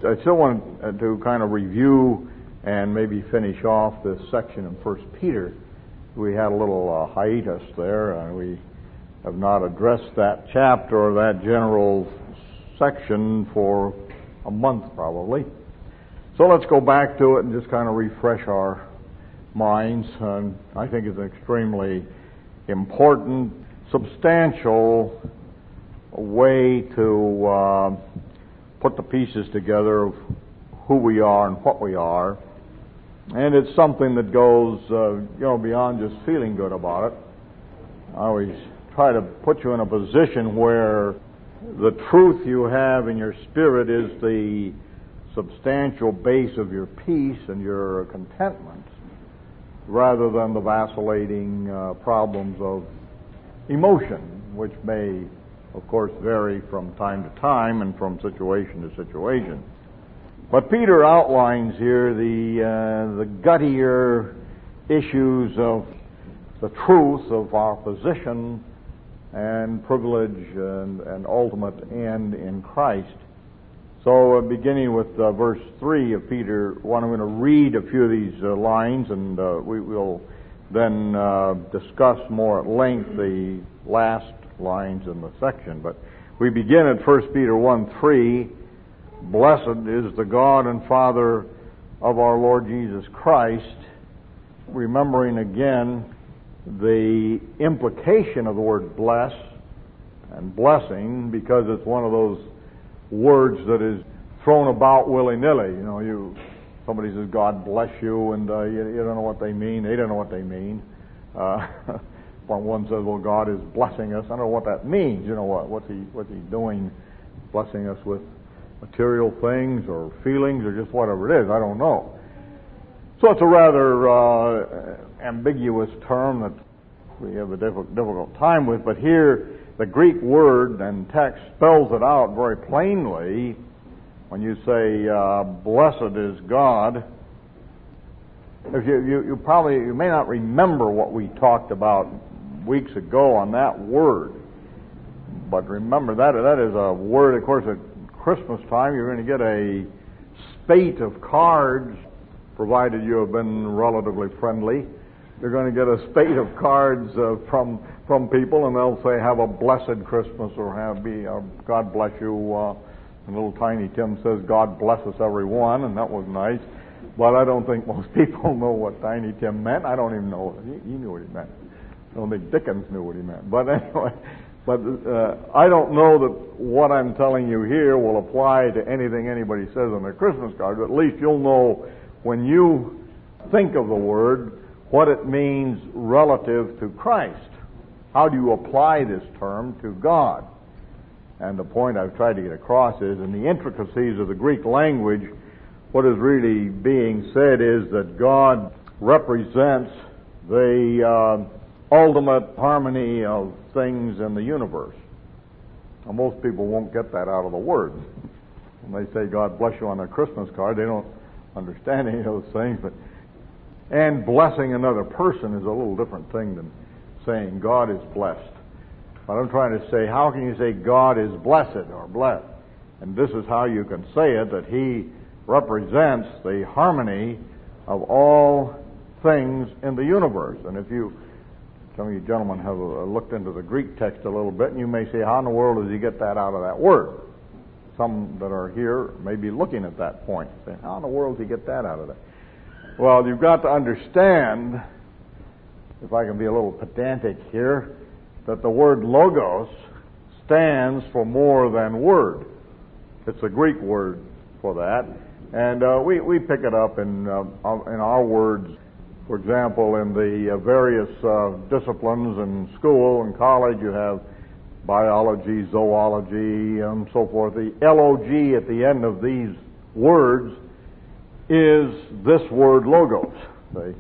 I still want to kind of review and maybe finish off this section in 1 Peter. We had a little hiatus there, and we have not addressed that chapter or that general section for a month probably. So let's go back to it and just kind of refresh our minds. And I think it's an extremely important, substantial way to put the pieces together of who we are and what we are. And it's something that goes, beyond just feeling good about it. I always try to put you in a position where the truth you have in your spirit is the substantial base of your peace and your contentment, rather than the vacillating problems of emotion, which may, of course, vary from time to time and from situation to situation. But Peter outlines here the guttier issues of the truth of our position and privilege and ultimate end in Christ. So beginning with verse 3 of Peter 1, I'm going to read a few of these lines, and we will then discuss more at length the last lines in the section. But we begin at 1 Peter 1:3. Blessed is the God and Father of our Lord Jesus Christ, remembering again the implication of the word bless and blessing, because it's one of those words that is thrown about willy-nilly. Somebody says, God bless you, and you don't know what they mean. They don't know what they mean. One says, well, God is blessing us. I don't know what that means. What's he doing, blessing us with material things or feelings or just whatever it is? I don't know. So it's a rather ambiguous term that we have a difficult time with. But here, the Greek word and text spells it out very plainly. When you say, blessed is God, if you may not remember what we talked about weeks ago on that word. But remember, that is a word, of course, at Christmas time, you're going to get a spate of cards, provided you have been relatively friendly. You're going to get a spate of cards from people, and they'll say, have a blessed Christmas, or God bless you. And little Tiny Tim says, God bless us everyone, and that was nice. But I don't think most people know what Tiny Tim meant. I don't even know. He knew what he meant. I don't think Dickens knew what he meant. But anyway, I don't know that what I'm telling you here will apply to anything anybody says on their Christmas card, but at least you'll know when you think of the word what it means relative to Christ. How do you apply this term to God? And the point I've tried to get across is, in the intricacies of the Greek language, what is really being said is that God represents the ultimate harmony of things in the universe. Now, most people won't get that out of the word. When they say God bless you on their Christmas card, they don't understand any of those things. And blessing another person is a little different thing than saying God is blessed. But I'm trying to say, how can you say God is blessed or blessed? And this is how you can say it, that He represents the harmony of all things in the universe. And if some of you gentlemen have looked into the Greek text a little bit, and you may say, how in the world does he get that out of that word? Some that are here may be looking at that point, saying, how in the world does he get that out of that? Well, you've got to understand, if I can be a little pedantic here, that the word logos stands for more than word. It's a Greek word for that. And we pick it up in our words. For example, in the various disciplines in school and college, you have biology, zoology, and so forth. The L-O-G at the end of these words is this word logos. See?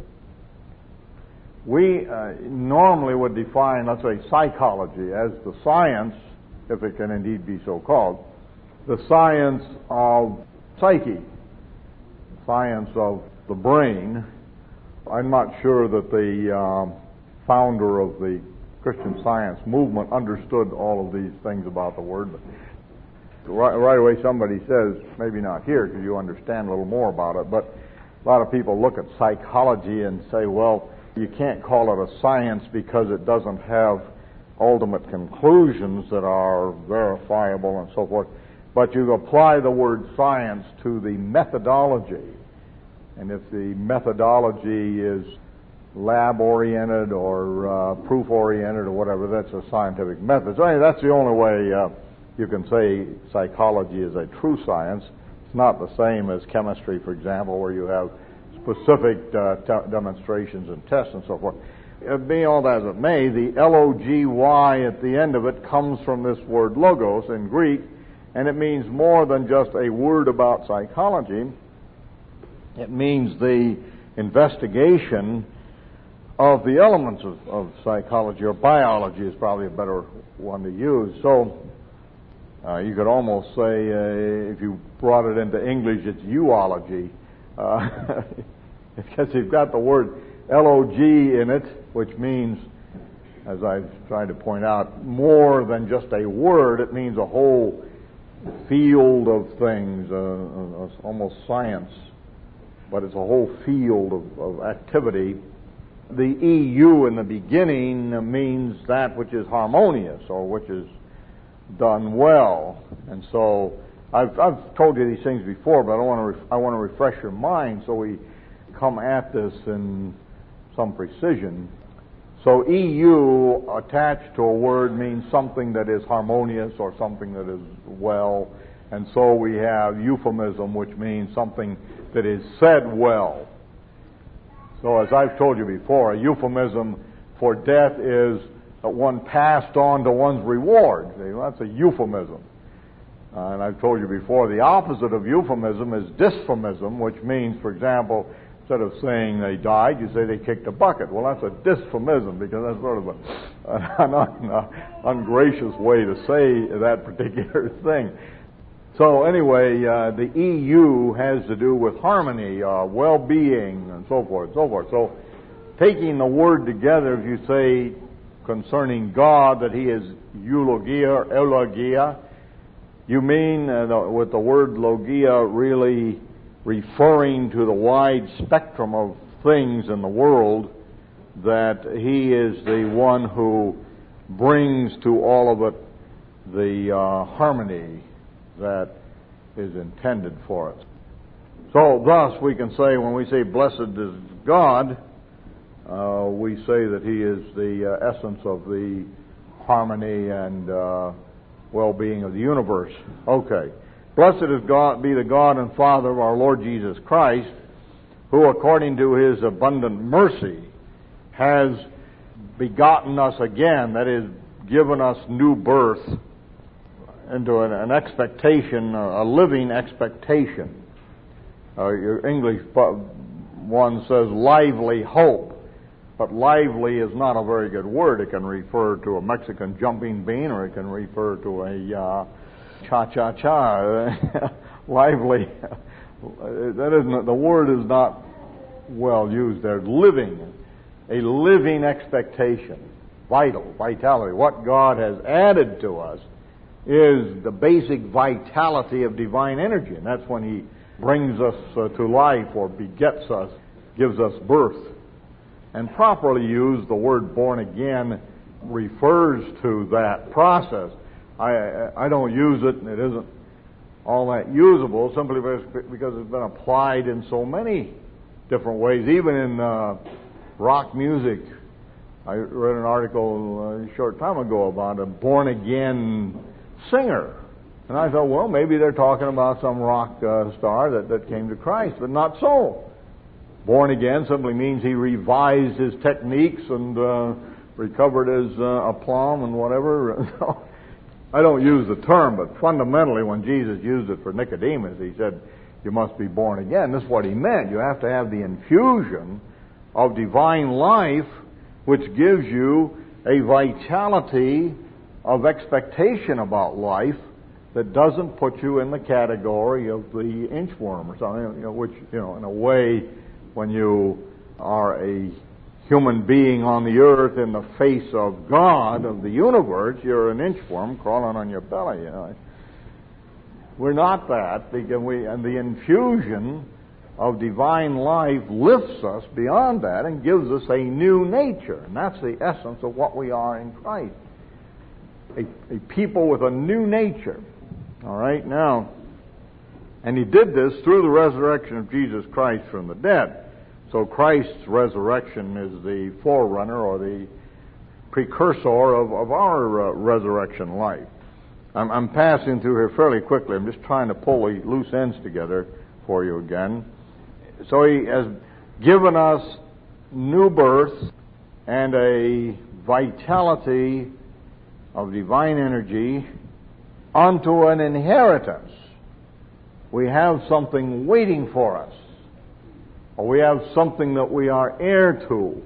We normally would define, let's say, psychology as the science, if it can indeed be so called, the science of psyche, the science of the brain. I'm not sure that the founder of the Christian Science movement understood all of these things about the word. Right away somebody says, maybe not here because you understand a little more about it, but a lot of people look at psychology and say, well, you can't call it a science because it doesn't have ultimate conclusions that are verifiable and so forth. But you apply the word science to the methodology. And if the methodology is lab-oriented or proof-oriented or whatever, that's a scientific method. So anyway, that's the only way you can say psychology is a true science. It's not the same as chemistry, for example, where you have specific demonstrations and tests and so forth. Be all that as it may, the L-O-G-Y at the end of it comes from this word logos in Greek, and it means more than just a word about psychology. It means the investigation of the elements of psychology, or biology is probably a better one to use. So you could almost say, if you brought it into English, it's zoology. Because you've got the word L-O-G in it, which means, as I've tried to point out, more than just a word. It means a whole field of things, almost science, but it's a whole field of activity. The EU in the beginning means that which is harmonious or which is done well. And so I've told you these things before, but I want to refresh your mind so we come at this in some precision. So EU attached to a word means something that is harmonious or something that is well. And so we have euphemism, which means something that is said well. So as I've told you before, a euphemism for death is one passed on to one's reward. That's a euphemism. And I've told you before, the opposite of euphemism is dysphemism, which means, for example, instead of saying they died, you say they kicked a bucket. Well, that's a dysphemism because that's sort of an ungracious way to say that particular thing. So anyway, the EU has to do with harmony, well-being, and so forth, and so forth. So taking the word together, if you say concerning God that He is eulogia or elogia, you mean with the word logia really referring to the wide spectrum of things in the world, that He is the one who brings to all of it the harmony that is intended for us. So thus we can say, when we say blessed is God, we say that He is the essence of the harmony and well-being of the universe. Okay. Blessed is God, be the God and Father of our Lord Jesus Christ, who according to His abundant mercy has begotten us again, that is, given us new birth into an expectation, a living expectation. Your English one says lively hope, but lively is not a very good word. It can refer to a Mexican jumping bean, or it can refer to a cha-cha-cha. Lively. That isn't, the word is not well used there. Living. A living expectation. Vitality. What God has added to us is the basic vitality of divine energy. And that's when He brings us to life or begets us, gives us birth. And properly used, the word born again refers to that process. I don't use it, and it isn't all that usable simply because it's been applied in so many different ways. Even in rock music, I read an article a short time ago about a born-again singer. And I thought, well, maybe they're talking about some rock star that came to Christ, but not so. Born again simply means he revised his techniques and recovered his aplomb and whatever. I don't use the term, but fundamentally when Jesus used it for Nicodemus, He said, you must be born again. This is what He meant. You have to have the infusion of divine life, which gives you a vitality of expectation about life that doesn't put you in the category of the inchworm or something, which, in a way, when you are a human being on the earth in the face of God, of the universe, you're an inchworm crawling on your belly. We're not that, and the infusion of divine life lifts us beyond that and gives us a new nature. And that's the essence of what we are in Christ. A people with a new nature. All right, now, and he did this through the resurrection of Jesus Christ from the dead. So Christ's resurrection is the forerunner or the precursor of our resurrection life. I'm passing through here fairly quickly. I'm just trying to pull the loose ends together for you again. So he has given us new birth and a vitality of divine energy unto an inheritance. We have something waiting for us. Or we have something that we are heir to.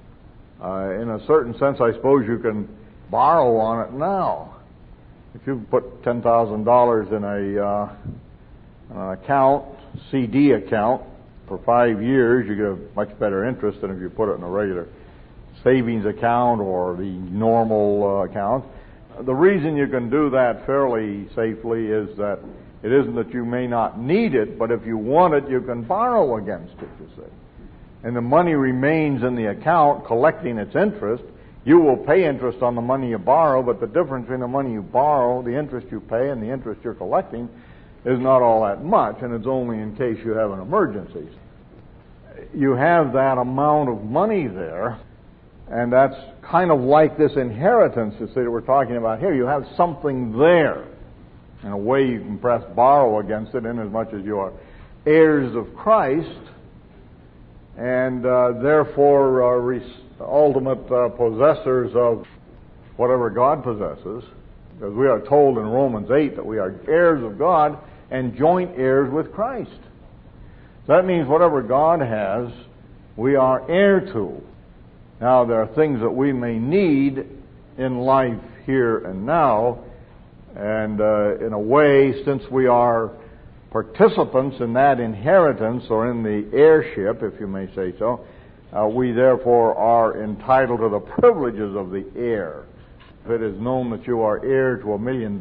In a certain sense, I suppose you can borrow on it now. If you put $10,000 in an account, CD account, for 5 years, you get a much better interest than if you put it in a regular savings account or the normal account. The reason you can do that fairly safely is that it isn't that you may not need it, but if you want it, you can borrow against it, you see. And the money remains in the account collecting its interest. You will pay interest on the money you borrow, but the difference between the money you borrow, the interest you pay, and the interest you're collecting is not all that much, and it's only in case you have an emergency. You have that amount of money there, and that's kind of like this inheritance, you see, that we're talking about here. You have something there. In a way, you can perhaps borrow against it inasmuch as you are heirs of Christ, and therefore ultimate possessors of whatever God possesses, because we are told in Romans 8 that we are heirs of God and joint heirs with Christ. That means whatever God has, we are heir to. Now, there are things that we may need in life here and now, and in a way, since we are participants in that inheritance or in the heirship, if you may say so, we therefore are entitled to the privileges of the heir. If it is known that you are heir to $1 million,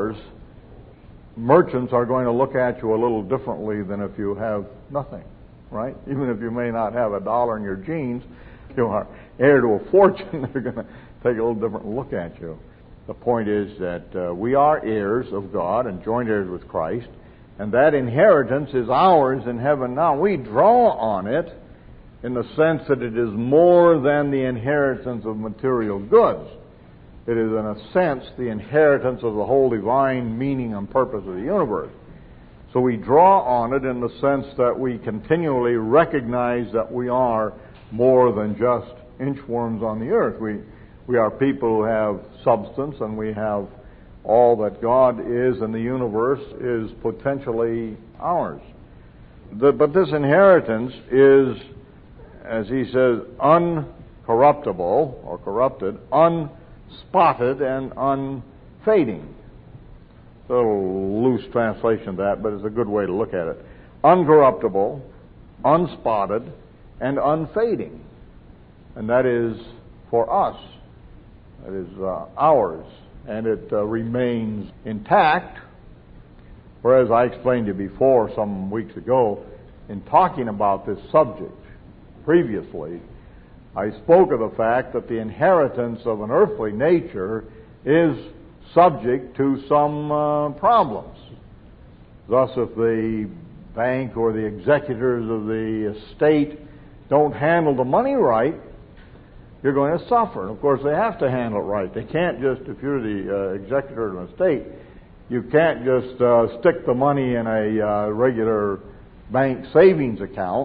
merchants are going to look at you a little differently than if you have nothing, right? Even if you may not have $1 in your jeans, you are heir to a fortune, they're going to take a little different look at you. The point is that we are heirs of God and joint heirs with Christ, and that inheritance is ours in heaven now. We draw on it in the sense that it is more than the inheritance of material goods. It is, in a sense, the inheritance of the whole divine meaning and purpose of the universe. So we draw on it in the sense that we continually recognize that we are more than just inchworms on the earth. We are people who have substance, and we have all that God is in the universe is potentially ours. But this inheritance is, as he says, uncorruptible or corrupted, unspotted, and unfading. It's a little loose translation of that, but it's a good way to look at it. Uncorruptible, unspotted, and unfading. And that is for us. That is ours. And it remains intact. Whereas I explained to you before, some weeks ago, in talking about this subject previously, I spoke of the fact that the inheritance of an earthly nature is subject to some problems. Thus, if the bank or the executors of the estate don't handle the money right, you're going to suffer. And of course, they have to handle it right. They can't just, if you're the executor of an estate, you can't just stick the money in a regular bank savings account.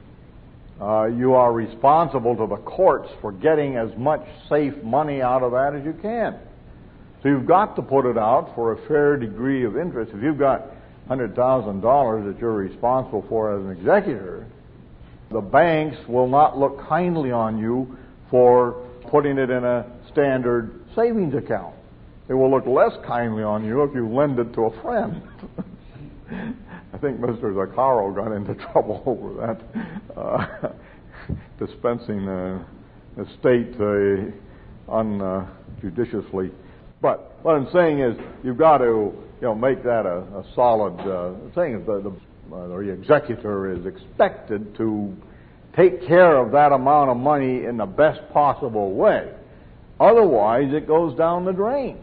You are responsible to the courts for getting as much safe money out of that as you can. So you've got to put it out for a fair degree of interest. If you've got $100,000 that you're responsible for as an executor, the banks will not look kindly on you for putting it in a standard savings account. They will look less kindly on you if you lend it to a friend. I think Mr. Zaccaro got into trouble over that, dispensing estate unjudiciously. But what I'm saying is, you've got to make that a solid thing. The executor is expected to take care of that amount of money in the best possible way. Otherwise, it goes down the drain.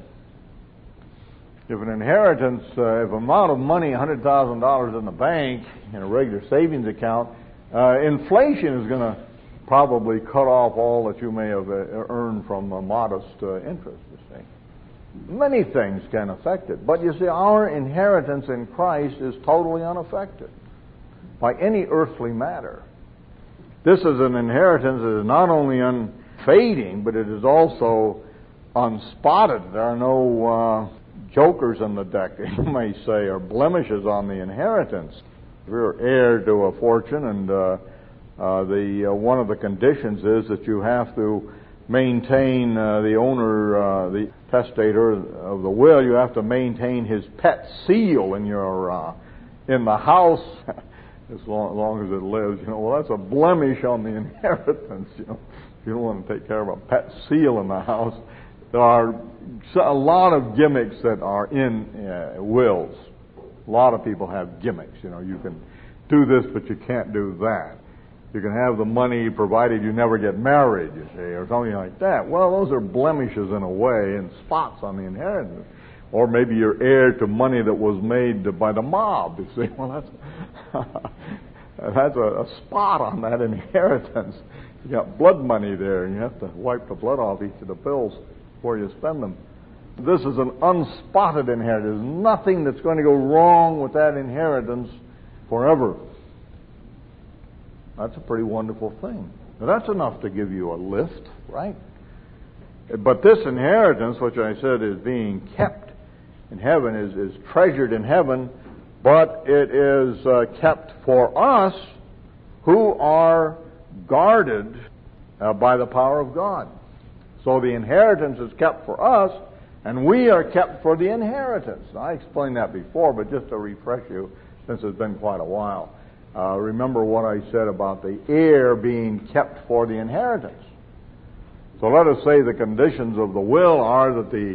If an inheritance, if an amount of money, $100,000 in the bank, in a regular savings account, inflation is going to probably cut off all that you may have earned from a modest interest, you see. Many things can affect it. But you see, our inheritance in Christ is totally unaffected by any earthly matter. This is an inheritance that is not only unfading, but it is also unspotted. There are no jokers in the deck, you may say, or blemishes on the inheritance. If you're heir to a fortune, and one of the conditions is that you have to maintain the owner, the testator of the will. You have to maintain his pet seal in your in the house as long as it lives. Well, that's a blemish on the inheritance. If you don't want to take care of a pet seal in the house. There are a lot of gimmicks that are in wills. A lot of people have gimmicks. You can do this, but you can't do that. You can have the money provided you never get married, you see, or something like that. Well, those are blemishes in a way and spots on the inheritance. Or maybe you're heir to money that was made by the mob, you see. Well, that's a spot on that inheritance. You got blood money there, and you have to wipe the blood off each of the bills before you spend them. This is an unspotted inheritance. There's nothing that's going to go wrong with that inheritance forever. That's a pretty wonderful thing. Now, that's enough to give you a lift, right? But this inheritance, which I said is being kept in heaven, is treasured in heaven, but it is kept for us who are guarded by the power of God. So the inheritance is kept for us, and we are kept for the inheritance. I explained that before, but just to refresh you, since it's been quite a while. Remember what I said about the heir being kept for the inheritance. So let us say the conditions of the will are that the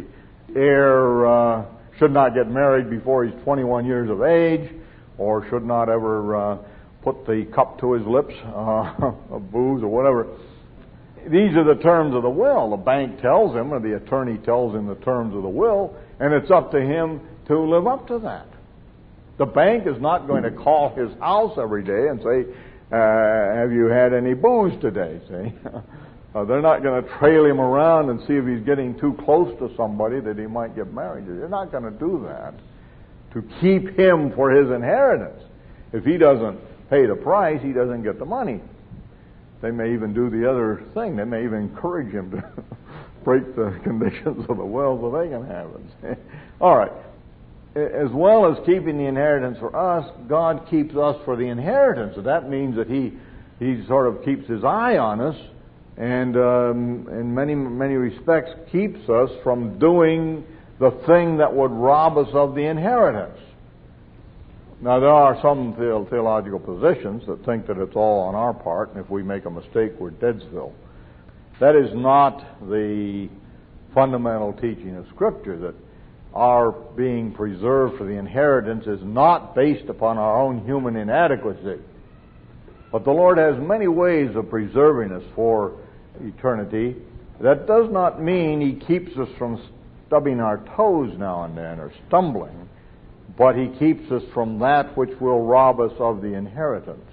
heir should not get married before he's 21 years of age, or should not ever put the cup to his lips of booze or whatever. These are the terms of the will. The bank tells him, or the attorney tells him the terms of the will, and it's up to him to live up to that. The bank is not going to call his house every day and say, have you had any booze today? See? They're not going to trail him around and see if he's getting too close to somebody that he might get married to. They're not going to do that to keep him for his inheritance. If he doesn't pay the price, he doesn't get the money. They may even do the other thing. They may even encourage him to break the conditions of the will so they can have it. All right. As well as keeping the inheritance for us, God keeps us for the inheritance. So that means that He sort of keeps His eye on us, and in many respects keeps us from doing the thing that would rob us of the inheritance. Now, there are some theological positions that think that it's all on our part, and if we make a mistake, we're Deadsville. That is not the fundamental teaching of Scripture, that our being preserved for the inheritance is not based upon our own human inadequacy. But the Lord has many ways of preserving us for eternity. That does not mean He keeps us from stubbing our toes now and then or stumbling, but He keeps us from that which will rob us of the inheritance.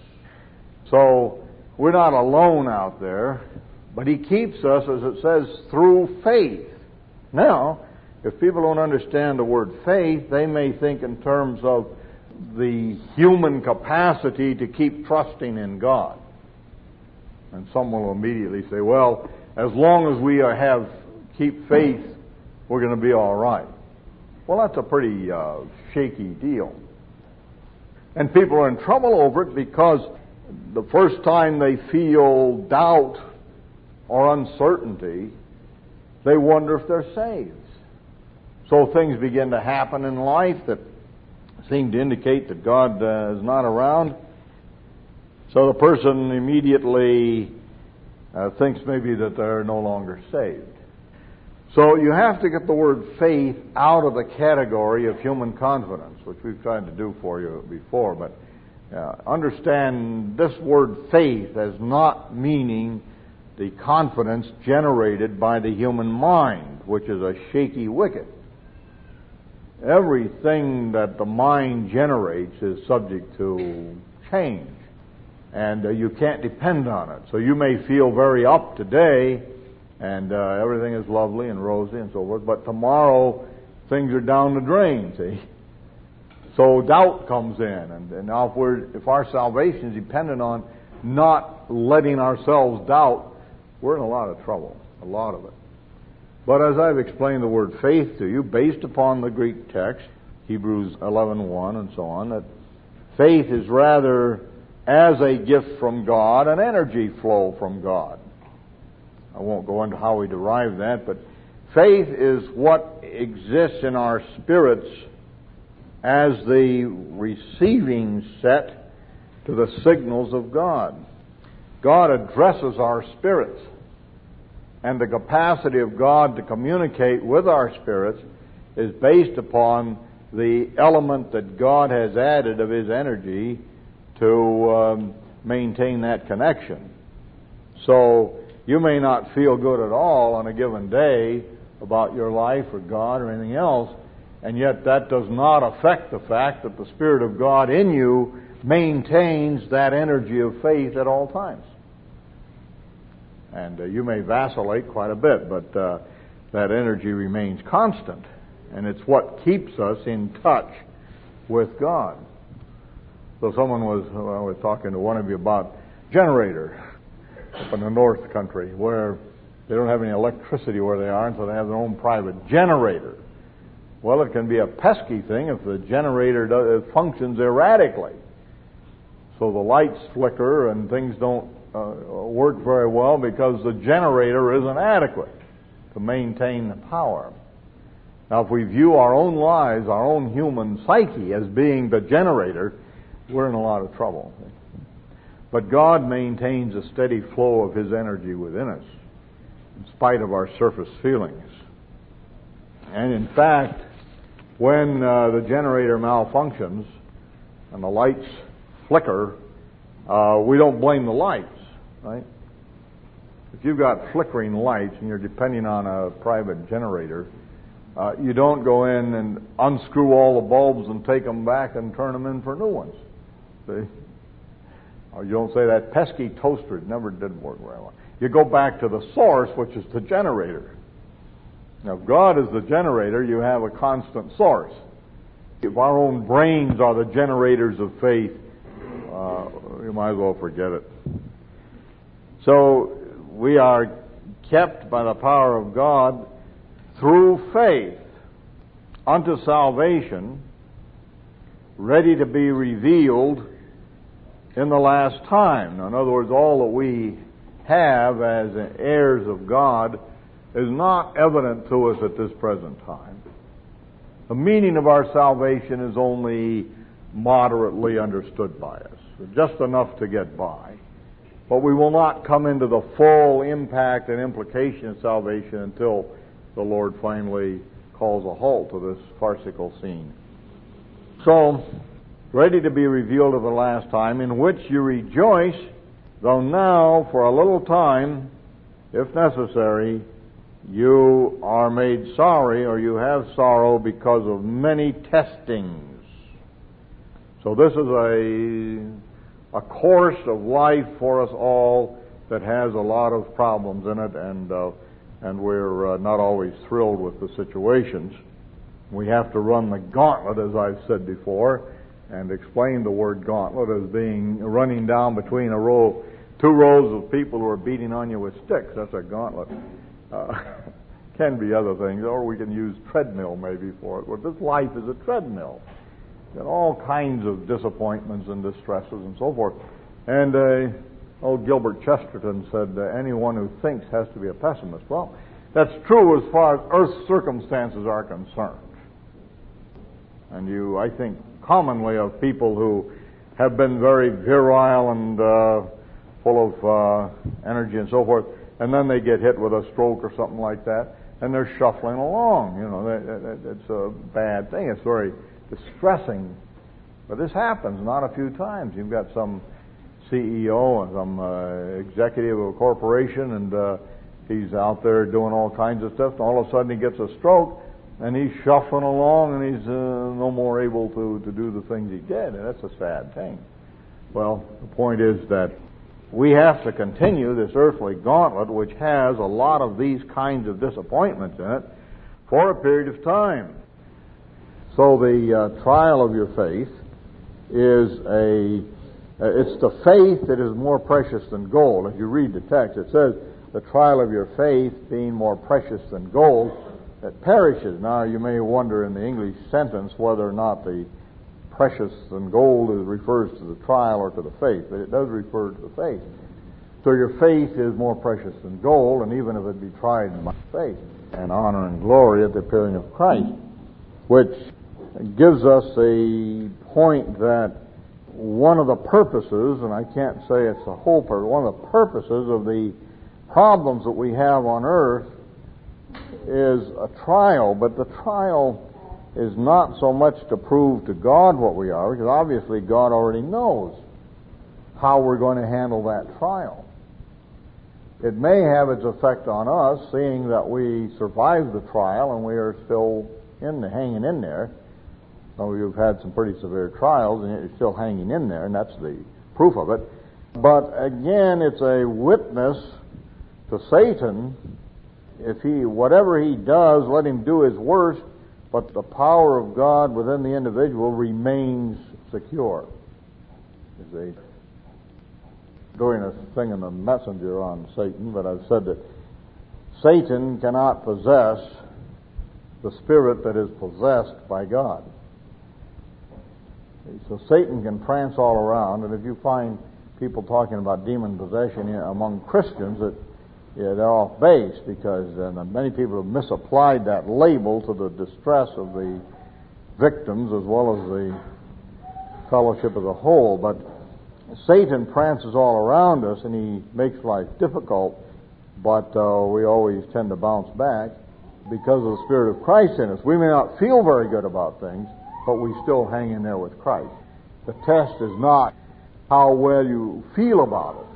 So we're not alone out there, but He keeps us, as it says, through faith. Now, if people don't understand the word faith, they may think in terms of the human capacity to keep trusting in God. And some will immediately say, well, as long as we keep faith, we're going to be all right. Well, that's a pretty shaky deal. And people are in trouble over it because the first time they feel doubt or uncertainty, they wonder if they're saved. So things begin to happen in life that seem to indicate that God is not around. So the person immediately thinks maybe that they're no longer saved. So you have to get the word faith out of the category of human confidence, which we've tried to do for you before. But understand this word faith as not meaning the confidence generated by the human mind, which is a shaky wicket. Everything that the mind generates is subject to change, and you can't depend on it. So you may feel very up today, and everything is lovely and rosy and so forth, but tomorrow things are down the drain, see? So doubt comes in, and now if our salvation is dependent on not letting ourselves doubt, we're in a lot of trouble, a lot of it. But as I've explained the word faith to you, based upon the Greek text, Hebrews 11:1 and so on, that faith is rather as a gift from God, an energy flow from God. I won't go into how we derive that, but faith is what exists in our spirits as the receiving set to the signals of God. God addresses our spirits, and the capacity of God to communicate with our spirits is based upon the element that God has added of His energy to maintain that connection. So you may not feel good at all on a given day about your life or God or anything else, and yet that does not affect the fact that the Spirit of God in you maintains that energy of faith at all times. And you may vacillate quite a bit, but that energy remains constant, and it's what keeps us in touch with God. So someone was talking to one of you about generator up in the North Country, where they don't have any electricity where they are, and so they have their own private generator. Well, it can be a pesky thing if the generator functions erratically. So the lights flicker and things don't work very well because the generator isn't adequate to maintain the power. Now, if we view our own lives, our own human psyche, as being the generator, we're in a lot of trouble. But God maintains a steady flow of His energy within us, in spite of our surface feelings. And in fact, when the generator malfunctions and the lights flicker, we don't blame the lights, right? If you've got flickering lights and you're depending on a private generator, you don't go in and unscrew all the bulbs and take them back and turn them in for new ones. See? Or you don't say that pesky toaster, it never did work very well. You go back to the source, which is the generator. Now, if God is the generator, you have a constant source. If our own brains are the generators of faith, you might as well forget it. So, we are kept by the power of God through faith unto salvation, ready to be revealed in the last time. Now, in other words, all that we have as heirs of God is not evident to us at this present time. The meaning of our salvation is only moderately understood by us, just enough to get by. But we will not come into the full impact and implication of salvation until the Lord finally calls a halt to this farcical scene. So, ready to be revealed at the last time, in which you rejoice, though now for a little time, if necessary, you are made sorry, or you have sorrow because of many testings. So this is a course of life for us all that has a lot of problems in it, and we're not always thrilled with the situations. We have to run the gauntlet, as I've said before, and explain the word gauntlet as being running down between two rows of people who are beating on you with sticks. That's a gauntlet. Can be other things, or we can use treadmill maybe for it. But this life is a treadmill. And all kinds of disappointments and distresses and so forth. And old Gilbert Chesterton said, anyone who thinks has to be a pessimist. Well, that's true as far as earth's circumstances are concerned. And I think commonly of people who have been very virile and full of energy and so forth, and then they get hit with a stroke or something like that. and they're shuffling along. You know, it's a bad thing. It's very distressing. But this happens not a few times. You've got some CEO or some executive of a corporation, and he's out there doing all kinds of stuff, and all of a sudden he gets a stroke, and he's shuffling along, and he's no more able to do the things he did, and that's a sad thing. Well, the point is that we have to continue this earthly gauntlet, which has a lot of these kinds of disappointments in it, for a period of time. So the trial of your faith is it's the faith that is more precious than gold. If you read the text, it says, the trial of your faith being more precious than gold that perishes. Now, you may wonder in the English sentence whether or not the precious than gold refers to the trial or to the faith, but it does refer to the faith. So your faith is more precious than gold, and even if it be tried by faith, and honor and glory at the appearing of Christ, which gives us a point that one of the purposes, and I can't say it's the whole purpose, one of the purposes of the problems that we have on earth is a trial, but the trial is not so much to prove to God what we are, because obviously God already knows how we're going to handle that trial. It may have its effect on us, seeing that we survived the trial and we are still hanging in there. So you've had some pretty severe trials, and yet you're still hanging in there, and that's the proof of it. But again, it's a witness to Satan. If whatever he does, let him do his worst, but the power of God within the individual remains secure. Doing a thing in the Messenger on Satan, but I've said that Satan cannot possess the spirit that is possessed by God. So Satan can prance all around, and if you find people talking about demon possession among Christians, they're off base, because many people have misapplied that label to the distress of the victims as well as the fellowship as a whole. But Satan prances all around us, and he makes life difficult, but we always tend to bounce back because of the Spirit of Christ in us. We may not feel very good about things, but we still hang in there with Christ. The test is not how well you feel about it.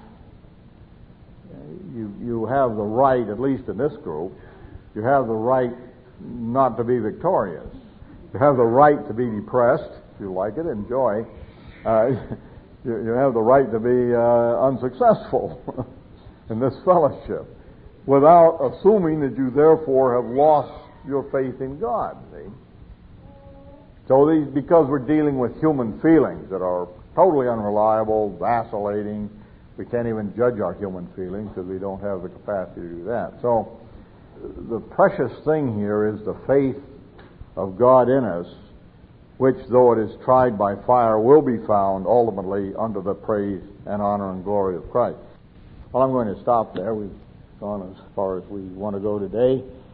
You have the right, at least in this group, you have the right not to be victorious. You have the right to be depressed, if you like it, enjoy. You have the right to be unsuccessful in this fellowship, without assuming that you therefore have lost your faith in God. See? So because we're dealing with human feelings that are totally unreliable, vacillating, we can't even judge our human feelings because we don't have the capacity to do that. So the precious thing here is the faith of God in us, which, though it is tried by fire, will be found ultimately under the praise and honor and glory of Christ. Well, I'm going to stop there. We've gone as far as we want to go today.